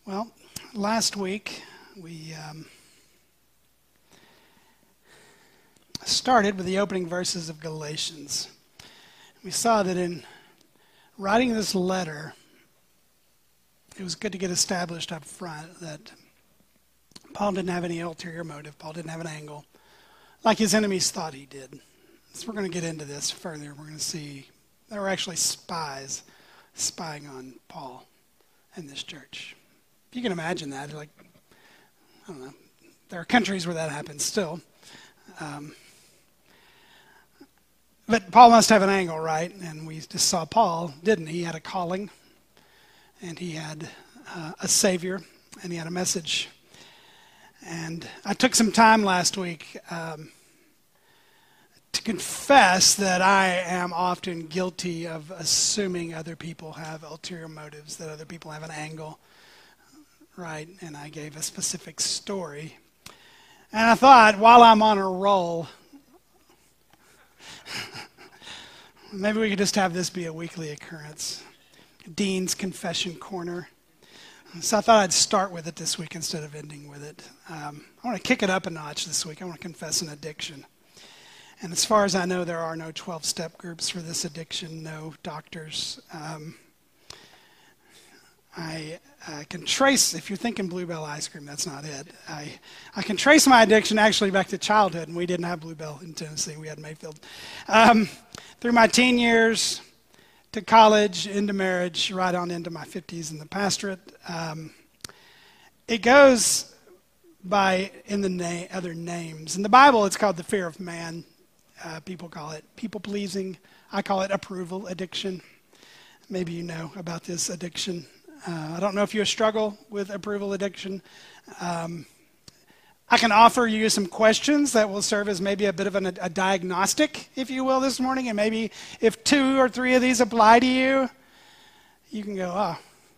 Well, last week we started with the opening verses of Galatians. We saw that in writing this letter, it was good to get established up front that Paul didn't have any ulterior motive. Paul didn't have an angle like his enemies thought he did. So we're going to get into this further. We're going to see there were actually spies spying on Paul and this church. You can imagine that. Like, I don't know. There are countries where that happens still. But Paul must have an angle, right? And we just saw Paul, didn't he? He had a calling, and he had a Savior, and he had a message. And I took some time last week to confess that I am often guilty of assuming other people have ulterior motives, that other people have an angle. Right, and I gave a specific story. And I thought, while I'm on a roll, maybe we could just have this be a weekly occurrence. Dean's Confession Corner. So I thought I'd start with it this week instead of ending with it. I want to kick it up a notch this week. I want to confess an addiction. And as far as I know, there are no 12-step groups for this addiction, no doctors. I can trace, if you're thinking Bluebell ice cream, that's not it. I can trace my addiction actually back to childhood, and we didn't have Bluebell in Tennessee. We had Mayfield. Through my teen years, to college, into marriage, right on into my 50s in the pastorate. It goes by in the other names. In the Bible, it's called the fear of man. People call it people-pleasing. I call it approval addiction. Maybe you know about this addiction. I don't know if you struggle with approval addiction. I can offer you some questions that will serve as maybe a bit of a diagnostic, if you will, this morning. And maybe if 2 or 3 of these apply to you, you can go, oh,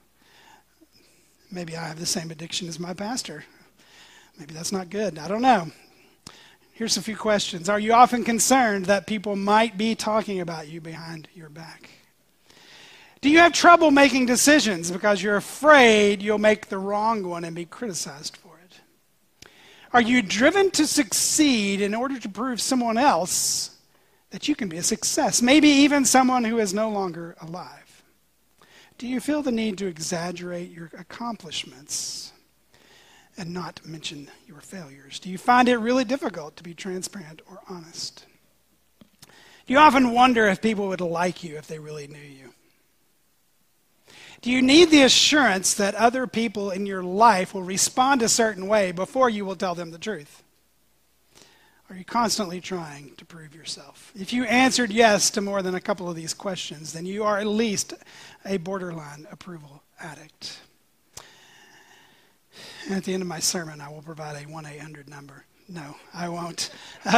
maybe I have the same addiction as my pastor. Maybe that's not good. I don't know. Here's a few questions. Are you often concerned that people might be talking about you behind your back? Do you have trouble making decisions because you're afraid you'll make the wrong one and be criticized for it? Are you driven to succeed in order to prove someone else that you can be a success, maybe even someone who is no longer alive? Do you feel the need to exaggerate your accomplishments and not mention your failures? Do you find it really difficult to be transparent or honest? Do you often wonder if people would like you if they really knew you? Do you need the assurance that other people in your life will respond a certain way before you will tell them the truth? Are you constantly trying to prove yourself? If you answered yes to more than a couple of these questions, then you are at least a borderline approval addict. And at the end of my sermon, I will provide a 1-800 number. No, I won't.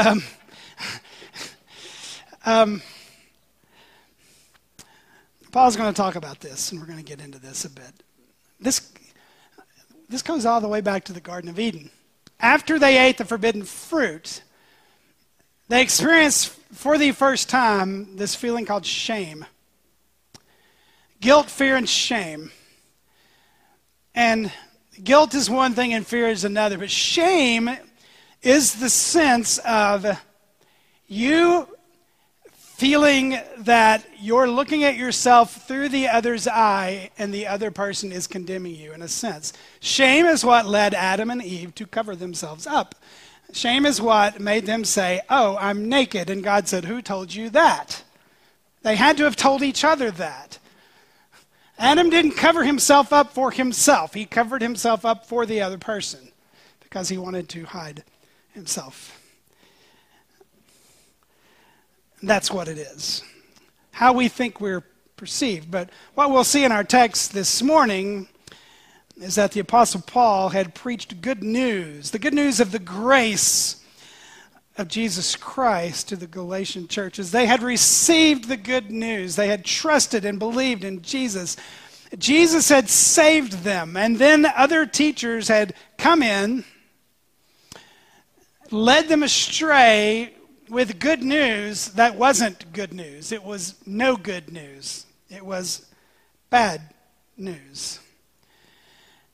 Paul's going to talk about this, and we're going to get into this a bit. This goes all the way back to the Garden of Eden. After they ate the forbidden fruit, they experienced for the first time this feeling called shame. Guilt, fear, and shame. And guilt is one thing and fear is another. But shame is the sense of you feeling that you're looking at yourself through the other's eye and the other person is condemning you in a sense. Shame is what led Adam and Eve to cover themselves up. Shame is what made them say, oh, I'm naked. And God said, who told you that? They had to have told each other that. Adam didn't cover himself up for himself. He covered himself up for the other person because he wanted to hide himself. That's what it is. How we think we're perceived. But what we'll see in our text this morning is that the Apostle Paul had preached good news, the good news of the grace of Jesus Christ to the Galatian churches. They had received the good news. They had trusted and believed in Jesus. Jesus had saved them. And then other teachers had come in, led them astray with good news that wasn't good news. It was no good news. It was bad news.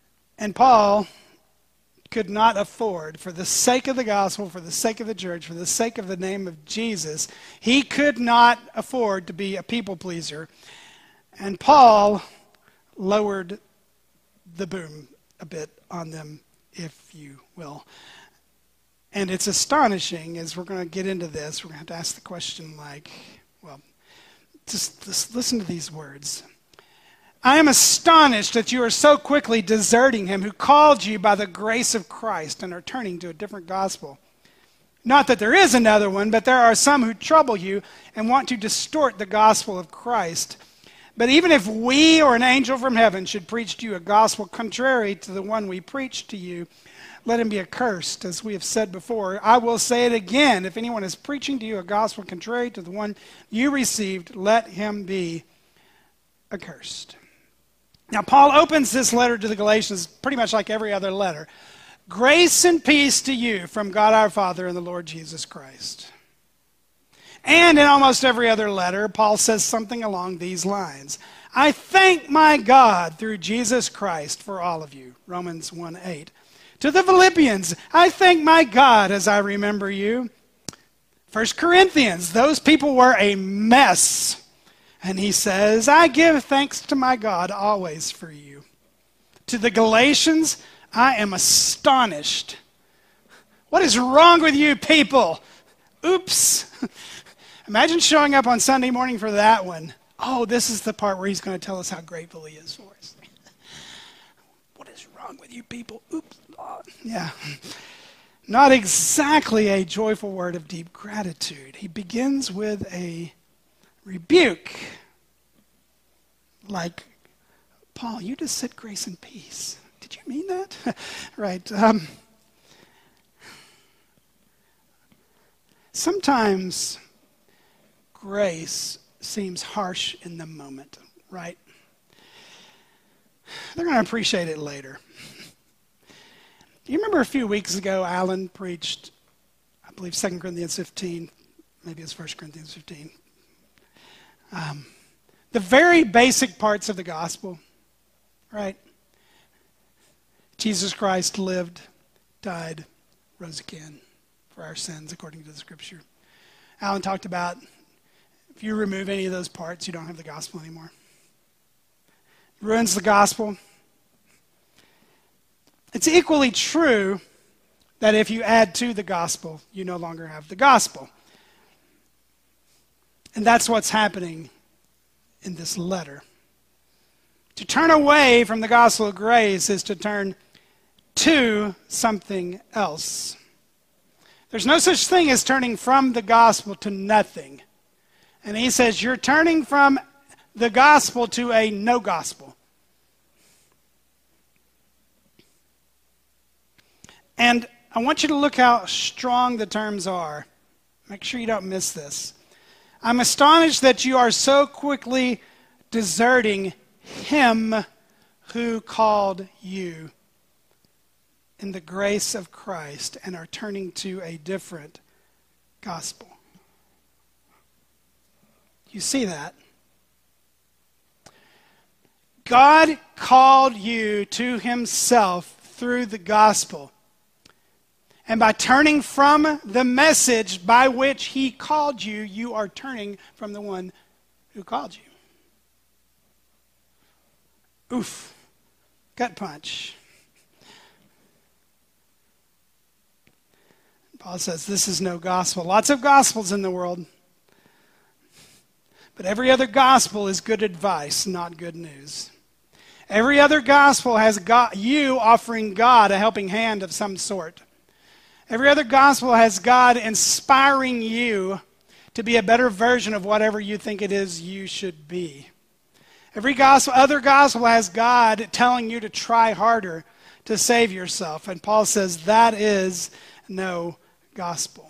And Paul could not afford, for the sake of the gospel, for the sake of the church, for the sake of the name of Jesus, he could not afford to be a people pleaser. And Paul lowered the boom a bit on them, if you will. And it's astonishing, as we're going to get into this, we're going to have to ask the question like, well, just listen to these words. I am astonished that you are so quickly deserting him who called you by the grace of Christ and are turning to a different gospel. Not that there is another one, but there are some who trouble you and want to distort the gospel of Christ. But even if we or an angel from heaven should preach to you a gospel contrary to the one we preached to you, let him be accursed, as we have said before. I will say it again. If anyone is preaching to you a gospel contrary to the one you received, let him be accursed. Now, Paul opens this letter to the Galatians pretty much like every other letter. Grace and peace to you from God our Father and the Lord Jesus Christ. And in almost every other letter, Paul says something along these lines. I thank my God through Jesus Christ for all of you. Romans 1:8. To the Philippians, I thank my God as I remember you. 1 Corinthians, those people were a mess. And he says, I give thanks to my God always for you. To the Galatians, I am astonished. What is wrong with you people? Oops. Imagine showing up on Sunday morning for that one. Oh, this is the part where he's going to tell us how grateful he is for us. What is wrong with you people? Oops. Yeah. Not exactly a joyful word of deep gratitude. He begins with a rebuke. Like, Paul, you just said grace and peace. Did you mean that? Right. Sometimes grace seems harsh in the moment, right? They're going to appreciate it later. You remember a few weeks ago, Alan preached, I believe, 2 Corinthians 15. Maybe it's 1 Corinthians 15. The very basic parts of the gospel, right? Jesus Christ lived, died, rose again for our sins according to the scripture. Alan talked about if you remove any of those parts, you don't have the gospel anymore. It ruins the gospel. It's equally true that if you add to the gospel, you no longer have the gospel. And that's what's happening in this letter. To turn away from the gospel of grace is to turn to something else. There's no such thing as turning from the gospel to nothing. And he says you're turning from the gospel to a no gospel. And I want you to look how strong the terms are. Make sure you don't miss this. I'm astonished that you are so quickly deserting him who called you in the grace of Christ and are turning to a different gospel. You see that? God called you to himself through the gospel. And by turning from the message by which he called you, you are turning from the one who called you. Oof. Gut punch. Paul says this is no gospel. Lots of gospels in the world. But every other gospel is good advice, not good news. Every other gospel has you offering God a helping hand of some sort. Every other gospel has God inspiring you to be a better version of whatever you think it is you should be. Every other gospel has God telling you to try harder to save yourself. And Paul says that is no gospel.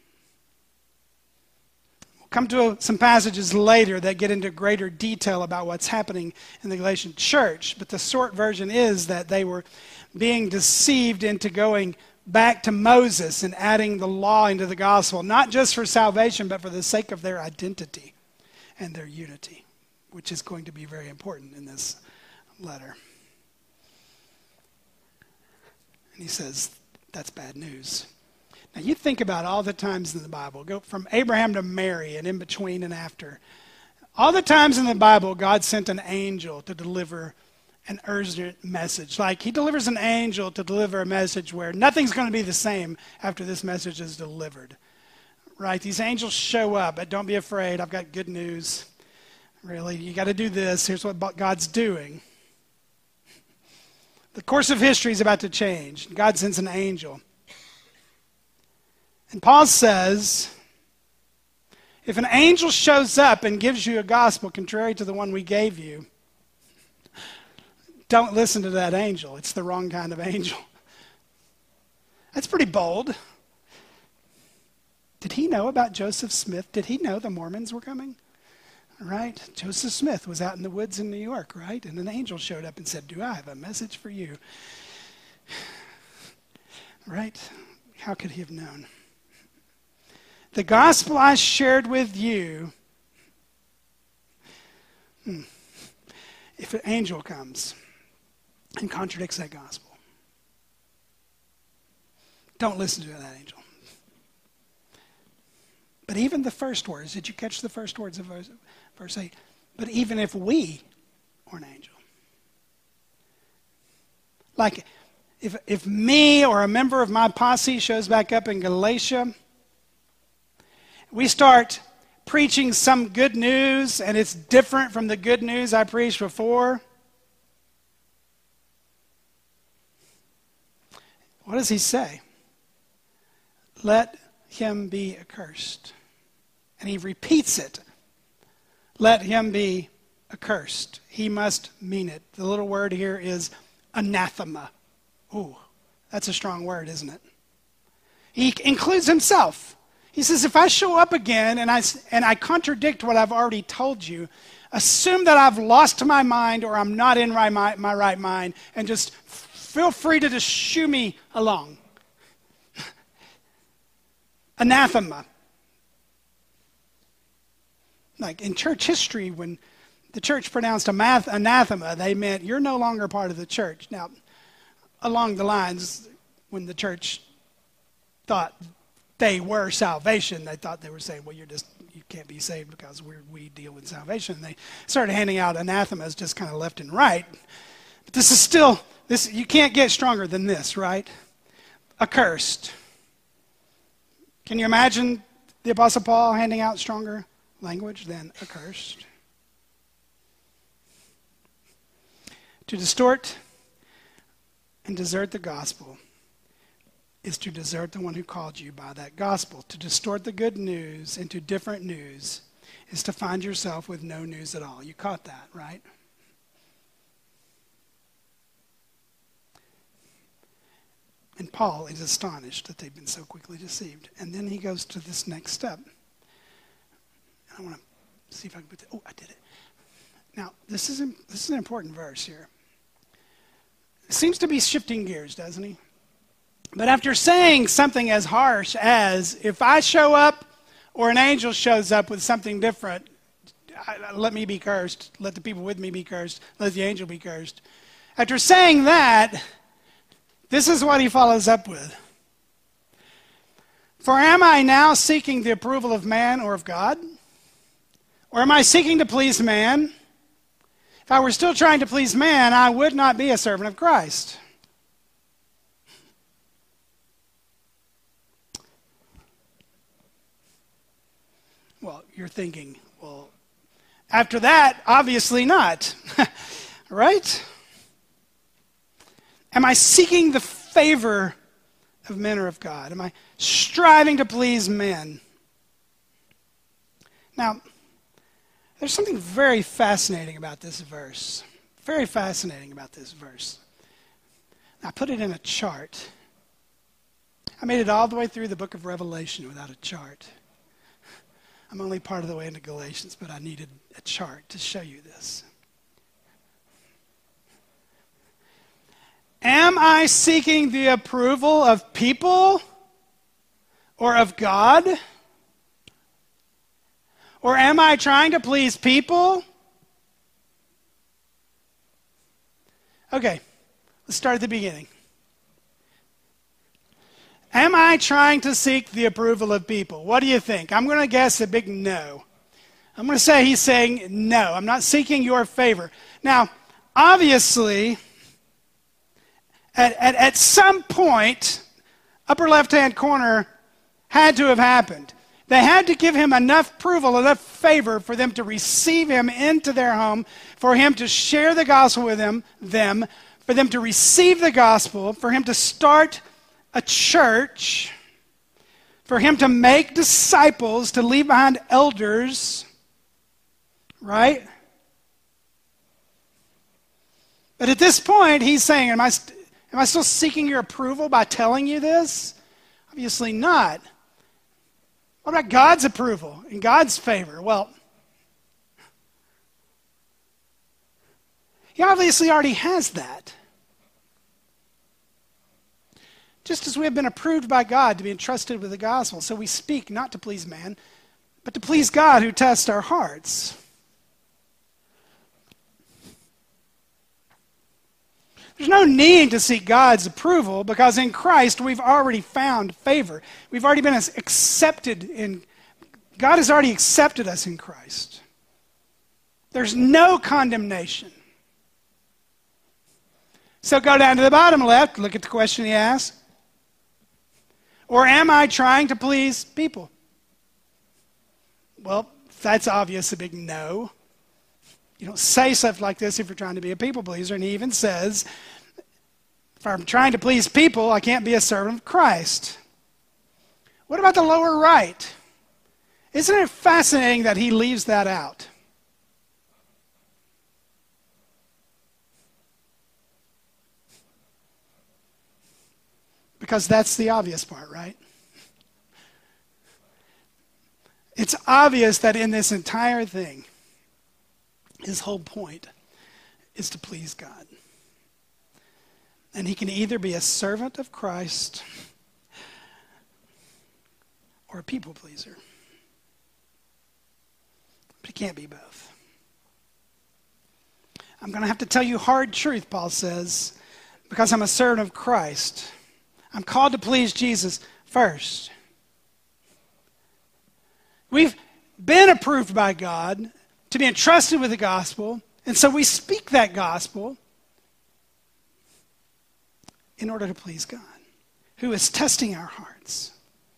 We'll come to some passages later that get into greater detail about what's happening in the Galatian church. But the short version is that they were being deceived into going back to Moses and adding the law into the gospel, not just for salvation, but for the sake of their identity and their unity, which is going to be very important in this letter. And he says, that's bad news. Now you think about all the times in the Bible, go from Abraham to Mary and in between and after. All the times in the Bible, God sent an angel to deliver an urgent message. Like he delivers an angel to deliver a message where nothing's going to be the same after this message is delivered. Right? These angels show up, but don't be afraid. I've got good news. Really, you got to do this. Here's what God's doing. The course of history is about to change. God sends an angel. And Paul says, if an angel shows up and gives you a gospel contrary to the one we gave you, don't listen to that angel. It's the wrong kind of angel. That's pretty bold. Did he know about Joseph Smith? Did he know the Mormons were coming? Right? Joseph Smith was out in the woods in New York, right? And an angel showed up and said, do I have a message for you? Right? How could he have known? The gospel I shared with you, if an angel comes and contradicts that gospel, don't listen to that angel. But even the first words, did you catch the first words of verse 8? But even if we were an angel. Like if me or a member of my posse shows back up in Galatia, we start preaching some good news and it's different from the good news I preached before. What does he say? Let him be accursed. And he repeats it. Let him be accursed. He must mean it. The little word here is anathema. Ooh, that's a strong word, isn't it? He includes himself. He says, if I show up again and I contradict what I've already told you, assume that I've lost my mind or I'm not in my right mind, and just feel free to just shoo me along. Anathema. Like in church history, when the church pronounced anathema, they meant you're no longer part of the church. Now, along the lines, when the church thought they were salvation, they thought they were saying, well, you can't be saved because we deal with salvation. They started handing out anathemas just kind of left and right. But this is still, you can't get stronger than this, right? Accursed. Can you imagine the Apostle Paul handing out stronger language than accursed? To distort and desert the gospel is to desert the one who called you by that gospel. To distort the good news into different news is to find yourself with no news at all. You caught that, right? And Paul is astonished that they've been so quickly deceived. And then he goes to this next step. I want to see if I can put I did it. Now, this is an important verse here. It seems to be shifting gears, doesn't he? But after saying something as harsh as, if I show up or an angel shows up with something different, let me be cursed. Let the people with me be cursed. Let the angel be cursed. After saying that, this is what he follows up with. For am I now seeking the approval of man or of God? Or am I seeking to please man? If I were still trying to please man, I would not be a servant of Christ. Well, you're thinking, well, after that, obviously not. Right? Am I seeking the favor of men or of God? Am I striving to please men? Now, there's something very fascinating about this verse. Very fascinating about this verse. I put it in a chart. I made it all the way through the book of Revelation without a chart. I'm only part of the way into Galatians, but I needed a chart to show you this. Am I seeking the approval of people or of God? Or am I trying to please people? Okay, let's start at the beginning. Am I trying to seek the approval of people? What do you think? I'm going to guess a big no. I'm going to say he's saying no. I'm not seeking your favor. Now, obviously, at some point, upper left-hand corner had to have happened. They had to give him enough approval, enough favor for them to receive him into their home, for him to share the gospel with them, for them to receive the gospel, for him to start a church, for him to make disciples, to leave behind elders, right? But at this point, he's saying, am I still seeking your approval by telling you this? Obviously not. What about God's approval and God's favor? Well, he obviously already has that. Just as we have been approved by God to be entrusted with the gospel, so we speak not to please man, but to please God who tests our hearts. There's no need to seek God's approval because in Christ we've already found favor. We've already been accepted in, God has already accepted us in Christ. There's no condemnation. So go down to the bottom left, look at the question he asked. Or am I trying to please people? Well, that's obvious, a big no. You don't say stuff like this if you're trying to be a people pleaser. And he even says, if I'm trying to please people, I can't be a servant of Christ. What about the lower right? Isn't it fascinating that he leaves that out? Because that's the obvious part, right? It's obvious that in this entire thing, his whole point is to please God. And he can either be a servant of Christ or a people pleaser. But he can't be both. I'm going to have to tell you hard truth, Paul says, because I'm a servant of Christ. I'm called to please Jesus first. We've been approved by God to be entrusted with the gospel, and so we speak that gospel in order to please God, who is testing our hearts.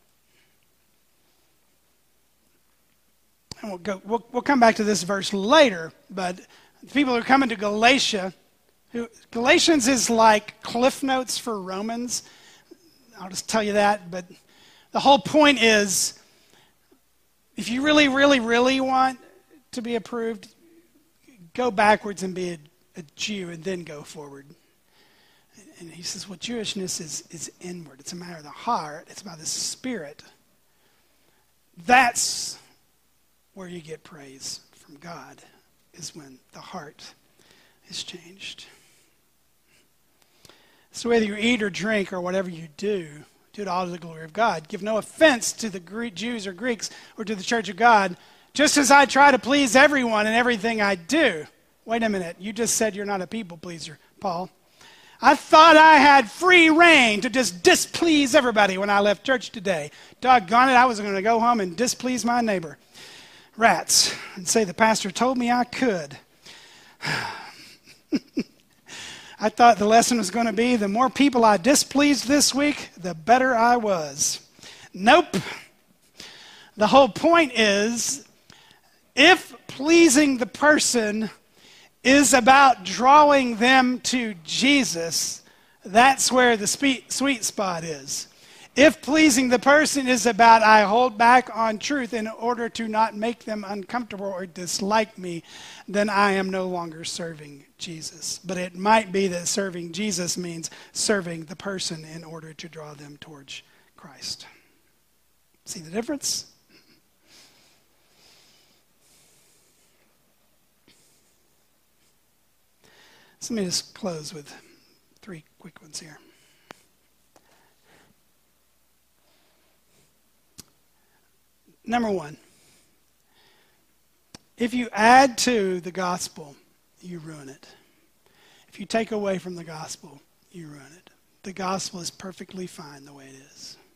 And we'll come back to this verse later, but the people who are coming to Galatia, Galatians is like Cliff Notes for Romans. I'll just tell you that, but the whole point is, if you really, really, really want to be approved, go backwards and be a Jew and then go forward. And he says, well, Jewishness is inward. It's a matter of the heart. It's about the spirit. That's where you get praise from God, is when the heart is changed. So whether you eat or drink or whatever you do it all to the glory of God. Give no offense to the Jews or Greeks or to the church of God, just as I try to please everyone in everything I do. Wait a minute, you just said you're not a people pleaser, Paul. I thought I had free reign to just displease everybody when I left church today. Doggone it, I was going to go home and displease my neighbor. Rats. And say the pastor told me I could. I thought the lesson was going to be the more people I displeased this week, the better I was. Nope. The whole point is, if pleasing the person is about drawing them to Jesus, that's where the sweet spot is. If pleasing the person is about I hold back on truth in order to not make them uncomfortable or dislike me, then I am no longer serving Jesus. But it might be that serving Jesus means serving the person in order to draw them towards Christ. See the difference? So let me just close with 3 quick ones here. Number 1, if you add to the gospel, you ruin it. If you take away from the gospel, you ruin it. The gospel is perfectly fine the way it is.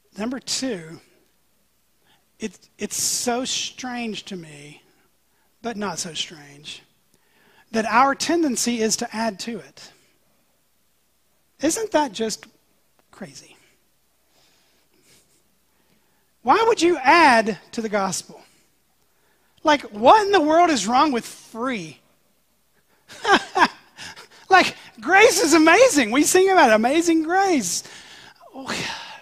Number two, it's so strange to me, but not so strange, that our tendency is to add to it. Isn't that just crazy? Why would you add to the gospel? Like, what in the world is wrong with free? Like, grace is amazing. We sing about amazing grace. Oh,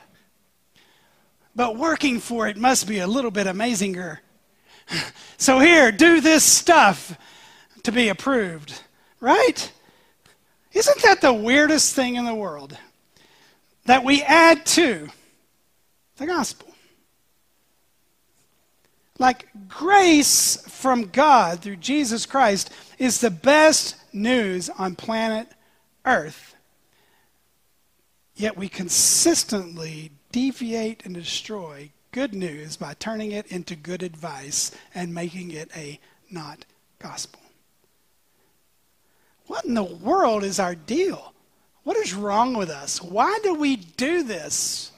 but working for it must be a little bit amazinger. So here, do this stuff to be approved, right? Isn't that the weirdest thing in the world? That we add to the gospel. Like, grace from God through Jesus Christ is the best news on planet Earth. Yet we consistently deviate and destroy good news by turning it into good advice and making it a not gospel. What in the world is our deal? What is wrong with us? Why do we do this?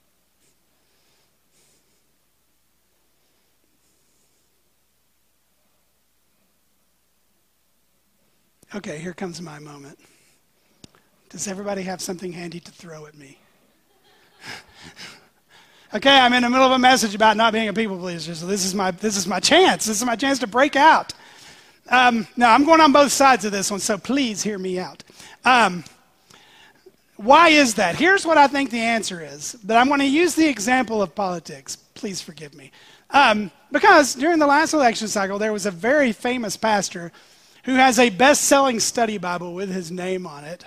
Okay, here comes my moment. Does everybody have something handy to throw at me? Okay, I'm in the middle of a message about not being a people pleaser, so this is my chance. This is my chance to break out. Now, I'm going on both sides of this one, so please hear me out. Why is that? Here's what I think the answer is, but I'm going to use the example of politics. Please forgive me. Because during the last election cycle, there was a very famous pastor who has a best-selling study Bible with his name on it,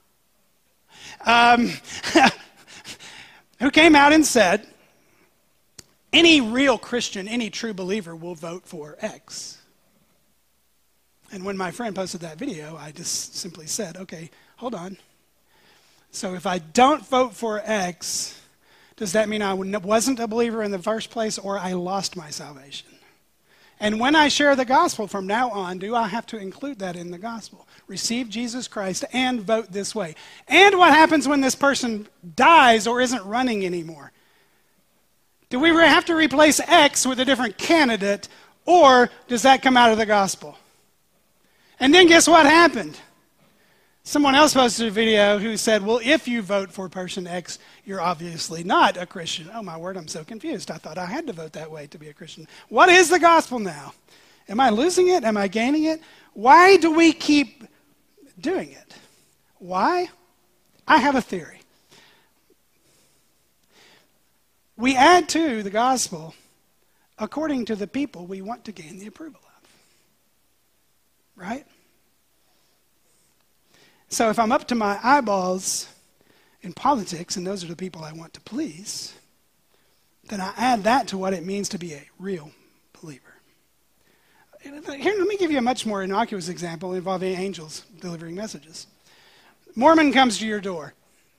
who came out and said, any real Christian, any true believer will vote for X. And when my friend posted that video, I just simply said, okay, hold on. So if I don't vote for X, does that mean I wasn't a believer in the first place, or I lost my salvation? And when I share the gospel from now on, do I have to include that in the gospel? Receive Jesus Christ and vote this way. And what happens when this person dies or isn't running anymore? Do we have to replace X with a different candidate, or does that come out of the gospel? And then guess what happened? Someone else posted a video who said, well, if you vote for person X, you're obviously not a Christian. Oh, my word, I'm so confused. I thought I had to vote that way to be a Christian. What is the gospel now? Am I losing it? Am I gaining it? Why do we keep doing it? Why? I have a theory. We add to the gospel according to the people we want to gain the approval of. Right? So if I'm up to my eyeballs in politics, and those are the people I want to please, then I add that to what it means to be a real believer. Here, let me give you a much more innocuous example involving angels delivering messages. Mormon comes to your door,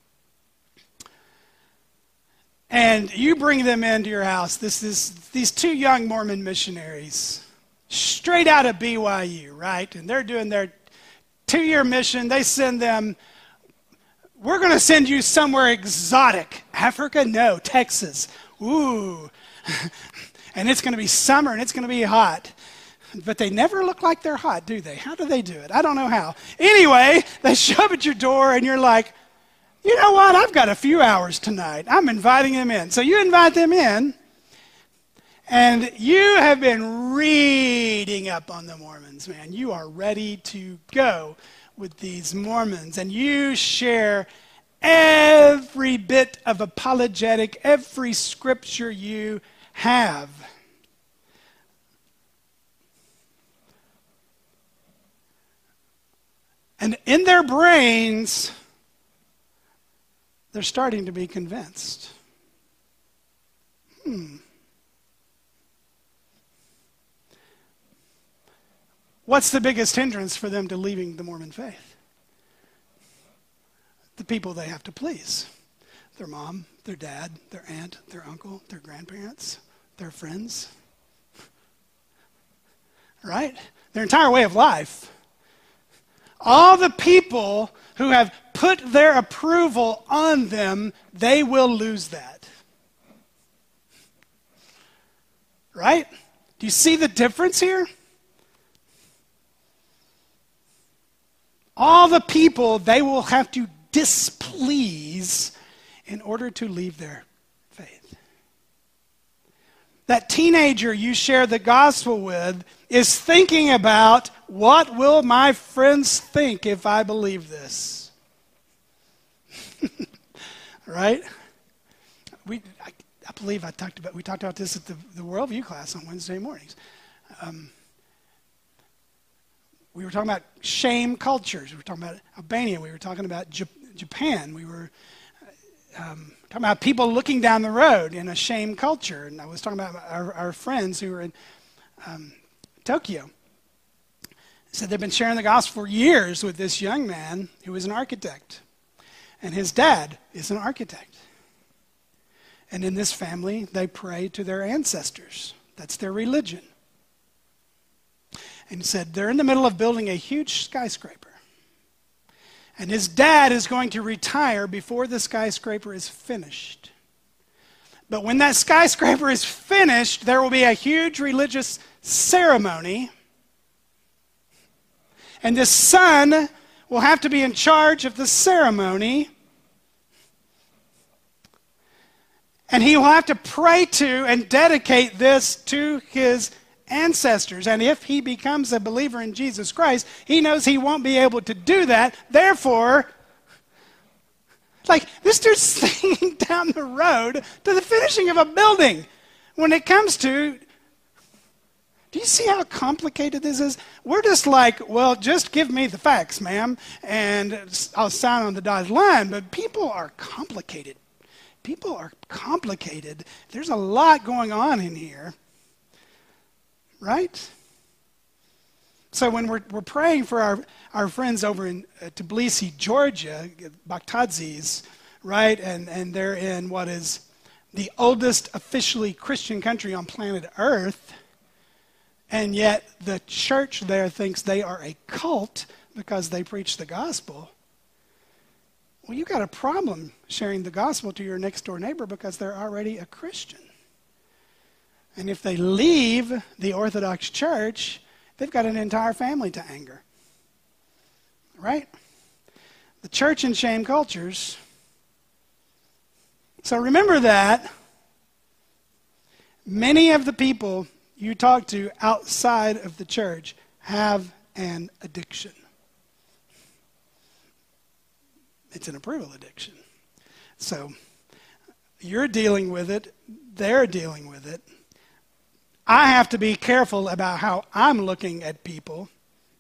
and you bring them into your house. These two young Mormon missionaries, straight out of BYU, right? And they're doing their 2-year mission. They send them, we're going to send you somewhere exotic. Africa? No, Texas. Ooh. And it's going to be summer and it's going to be hot. But they never look like they're hot, do they? How do they do it? I don't know how. Anyway, they show up at your door and you're like, you know what? I've got a few hours tonight. I'm inviting them in. So you invite them in, and you have been reading up on the Mormons, man. You are ready to go with these Mormons, and you share every bit of apologetic, every scripture you have. And in their brains, they're starting to be convinced. What's the biggest hindrance for them to leaving the Mormon faith? The people they have to please. Their mom, their dad, their aunt, their uncle, their grandparents, their friends. Right? Their entire way of life. All the people who have put their approval on them, they will lose that. Right? Do you see the difference here? All the people they will have to displease in order to leave their faith. That teenager you share the gospel with is thinking about, what will my friends think if I believe this? Right? I believe we talked about this at the Worldview class on Wednesday mornings. We were talking about shame cultures. We were talking about Albania. We were talking about Japan. We were talking about people looking down the road in a shame culture. And I was talking about our friends who were in Tokyo. They said they've been sharing the gospel for years with this young man who is an architect. And his dad is an architect. And in this family, they pray to their ancestors. That's their religion. And he said they're in the middle of building a huge skyscraper. And his dad is going to retire before the skyscraper is finished. But when that skyscraper is finished, there will be a huge religious ceremony. And this son will have to be in charge of the ceremony. And he will have to pray to and dedicate this to his ancestors. And if he becomes a believer in Jesus Christ, he knows he won't be able to do that. Therefore, this dude's singing down the road to the finishing of a building. When it comes to, do you see how complicated this is? We're just like, well, just give me the facts, ma'am, and I'll sign on the dotted line. But people are complicated. People are complicated. There's a lot going on in here. Right? So when we're praying for our friends over in Tbilisi, Georgia, Baptadzis, right? And they're in what is the oldest officially Christian country on planet Earth. And yet the church there thinks they are a cult because they preach the gospel. Well, you got a problem sharing the gospel to your next door neighbor because they're already a Christian. And if they leave the Orthodox Church, they've got an entire family to anger. Right? The church and shame cultures. So remember that many of the people you talk to outside of the church have an addiction. It's an approval addiction. So you're dealing with it. They're dealing with it. I have to be careful about how I'm looking at people.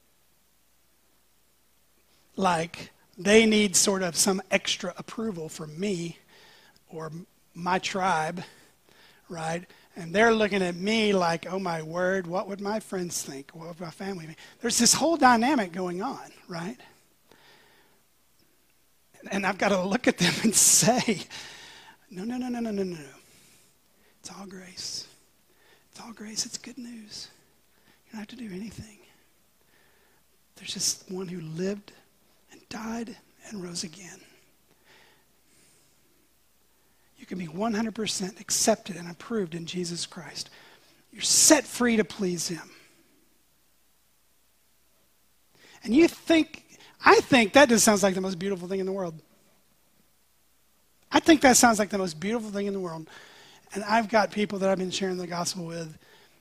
Like they need sort of some extra approval from me or my tribe, right? And they're looking at me like, oh my word, what would my friends think? What would my family think? There's this whole dynamic going on, right? And I've got to look at them and say, no. It's all grace. It's all grace. It's good news. You don't have to do anything. There's just one who lived and died and rose again. You can be 100% accepted and approved in Jesus Christ. You're set free to please him. And I think that just sounds like the most beautiful thing in the world. I think that sounds like the most beautiful thing in the world. And I've got people that I've been sharing the gospel with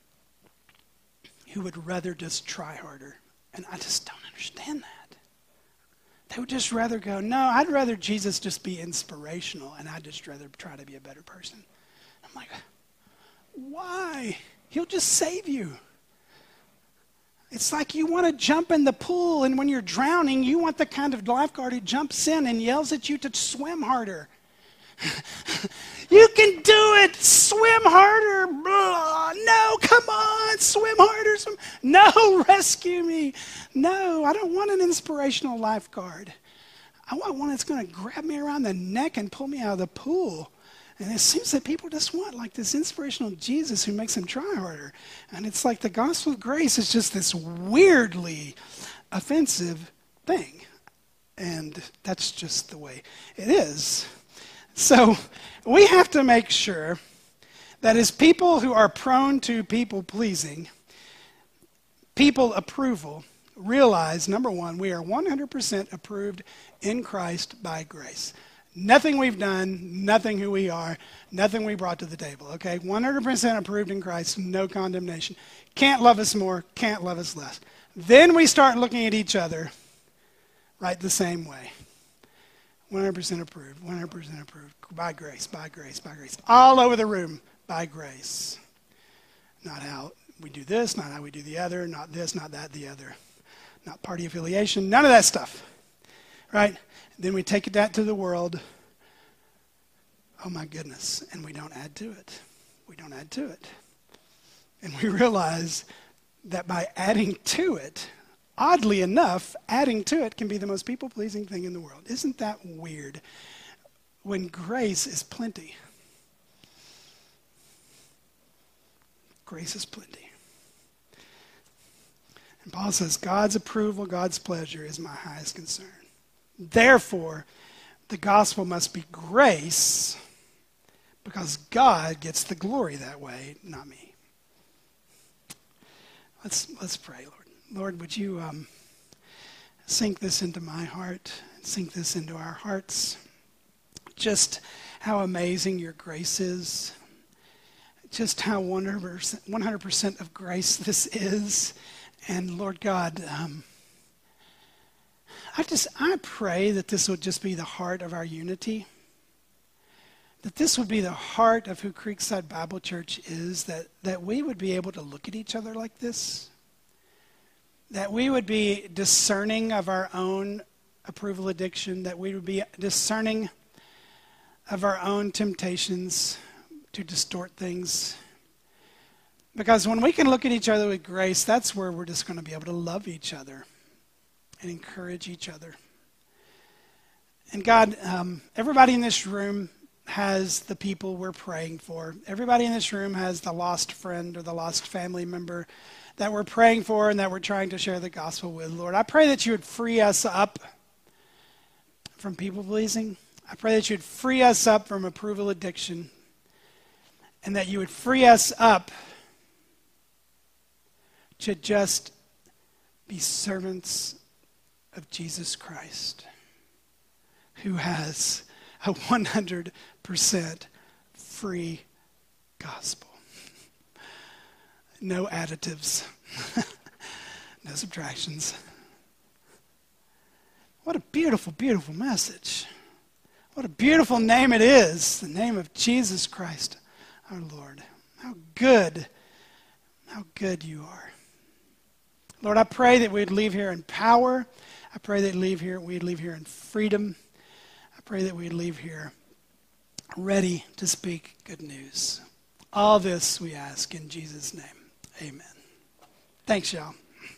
who would rather just try harder. And I just don't understand that. They would just rather go, no, I'd rather Jesus just be inspirational, and I'd just rather try to be a better person. I'm like, why? He'll just save you. It's like you want to jump in the pool, and when you're drowning, you want the kind of lifeguard who jumps in and yells at you to swim harder. You can do it. Swim harder. Blah. No, come on. Swim harder. No, rescue me. No, I don't want an inspirational lifeguard. I want one that's going to grab me around the neck and pull me out of the pool. And it seems that people just want like this inspirational Jesus who makes them try harder. And it's like the gospel of grace is just this weirdly offensive thing. And that's just the way it is. So we have to make sure That is, people who are prone to people pleasing, people approval, realize, number one, we are 100% approved in Christ by grace. Nothing we've done, nothing who we are, nothing we brought to the table, okay? 100% approved in Christ, no condemnation. Can't love us more, can't love us less. Then we start looking at each other, right, the same way. 100% approved, 100% approved, by grace, by grace, by grace. All over the room, by grace. Not how we do this, not how we do the other, not this, not that, the other. Not party affiliation, none of that stuff, right? Then we take that to the world. Oh my goodness, and we don't add to it. We don't add to it. And we realize that by adding to it, oddly enough, adding to it can be the most people-pleasing thing in the world. Isn't that weird? When grace is plenty. Grace is plenty. And Paul says, God's approval, God's pleasure is my highest concern. Therefore, the gospel must be grace because God gets the glory that way, not me. Let's pray, Lord. Lord, would you sink this into my heart, sink this into our hearts, just how amazing your grace is, just how 100% of grace this is. And Lord God, I pray that this would just be the heart of our unity, that this would be the heart of who Creekside Bible Church is, that we would be able to look at each other like this, that we would be discerning of our own approval addiction, that we would be discerning of our own temptations to distort things. Because when we can look at each other with grace, that's where we're just going to be able to love each other and encourage each other. And God, everybody in this room has the people we're praying for. Everybody in this room has the lost friend or the lost family member that we're praying for and that we're trying to share the gospel with. Lord, I pray that you would free us up from people pleasing. I pray that you would free us up from approval addiction, and that you would free us up to just be servants of Jesus Christ, who has a 100% free gospel. No additives, no subtractions. What a beautiful, beautiful message. What a beautiful name it is, the name of Jesus Christ, our Lord. How good you are. Lord, I pray that we'd leave here in power. I pray that we'd leave here in freedom. I pray that we'd leave here ready to speak good news. All this we ask in Jesus' name. Amen. Thanks, y'all.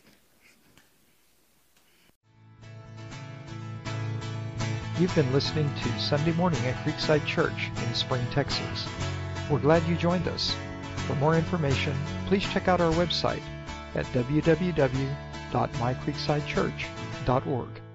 You've been listening to Sunday Morning at Creekside Church in Spring, Texas. We're glad you joined us. For more information, please check out our website at www.mycreeksidechurch.org.